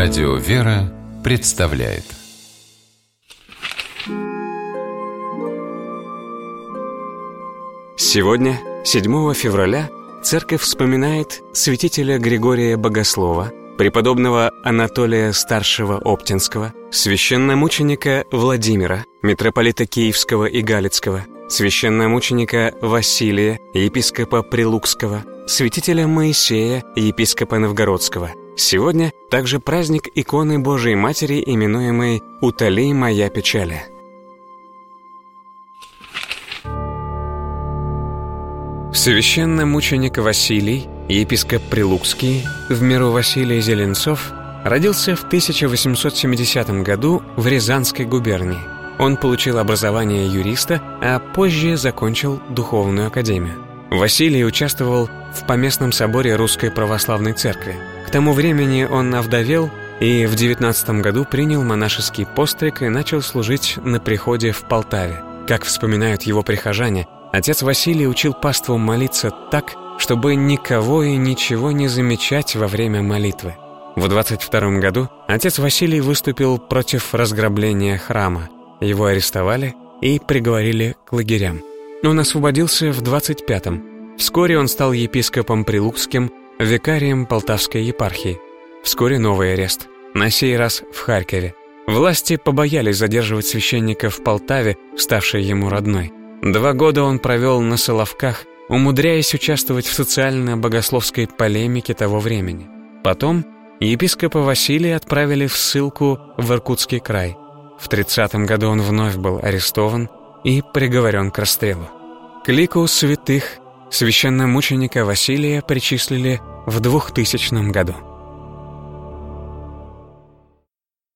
Радио «Вера» представляет. Сегодня, 7 февраля, Церковь вспоминает святителя Григория Богослова, преподобного Анатолия Старшего-Оптинского, священномученика Владимира, митрополита Киевского и Галицкого, священномученика Василия, епископа Прилукского, святителя Моисея, епископа Новгородского. Сегодня также праздник иконы Божией Матери, именуемой «Утоли моя печаля». Священномученик Василий, епископ Прилукский, в миру Василий Зеленцов, родился в 1870 году в Рязанской губернии. Он получил образование юриста, а позже закончил духовную академию. Василий участвовал в Поместном соборе Русской Православной Церкви. К тому времени он овдовел и в 19 году принял монашеский постриг и начал служить на приходе в Полтаве. Как вспоминают его прихожане, отец Василий учил паству молиться так, чтобы никого и ничего не замечать во время молитвы. В 22 году отец Василий выступил против разграбления храма. Его арестовали и приговорили к лагерям. Он освободился в 25-м. Вскоре он стал епископом Прилукским, викарием Полтавской епархии. Вскоре новый арест, на сей раз в Харькове. Власти побоялись задерживать священника в Полтаве, ставшей ему родной. 2 года он провел на Соловках, умудряясь участвовать в социально-богословской полемике того времени. Потом епископа Василия отправили в ссылку в Иркутский край. В 30 году он вновь был арестован и приговорен к расстрелу. К лику святых священномученика Василия причислили в 2000 году.